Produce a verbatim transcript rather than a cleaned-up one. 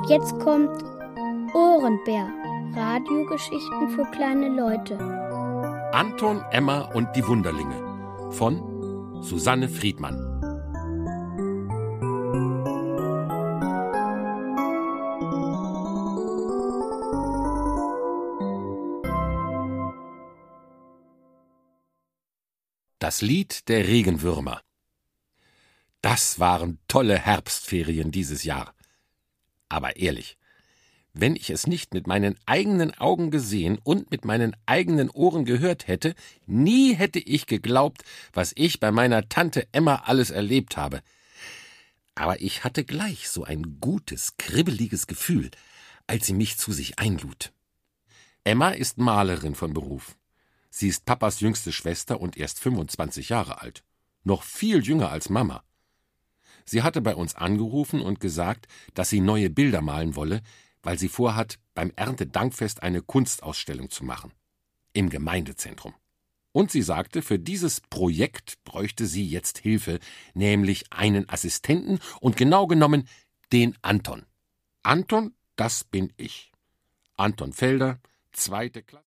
jetzt kommt Ohrenbär. Radiogeschichten für kleine Leute. Anton, Emma und die Wunderlinge von Susanne Friedmann. Das Lied der Regenwürmer. Das waren tolle Herbstferien dieses Jahr. Aber ehrlich, wenn ich es nicht mit meinen eigenen Augen gesehen und mit meinen eigenen Ohren gehört hätte, nie hätte ich geglaubt, was ich bei meiner Tante Emma alles erlebt habe. Aber ich hatte gleich so ein gutes, kribbeliges Gefühl, als sie mich zu sich einlud. Emma ist Malerin von Beruf. Sie ist Papas jüngste Schwester und erst fünfundzwanzig Jahre alt. Noch viel jünger als Mama. Sie hatte bei uns angerufen und gesagt, dass sie neue Bilder malen wolle, weil sie vorhat, beim Erntedankfest eine Kunstausstellung zu machen. Im Gemeindezentrum. Und sie sagte, für dieses Projekt bräuchte sie jetzt Hilfe, nämlich einen Assistenten und genau genommen den Anton. Anton, das bin ich. Anton Felder, zweite Klasse.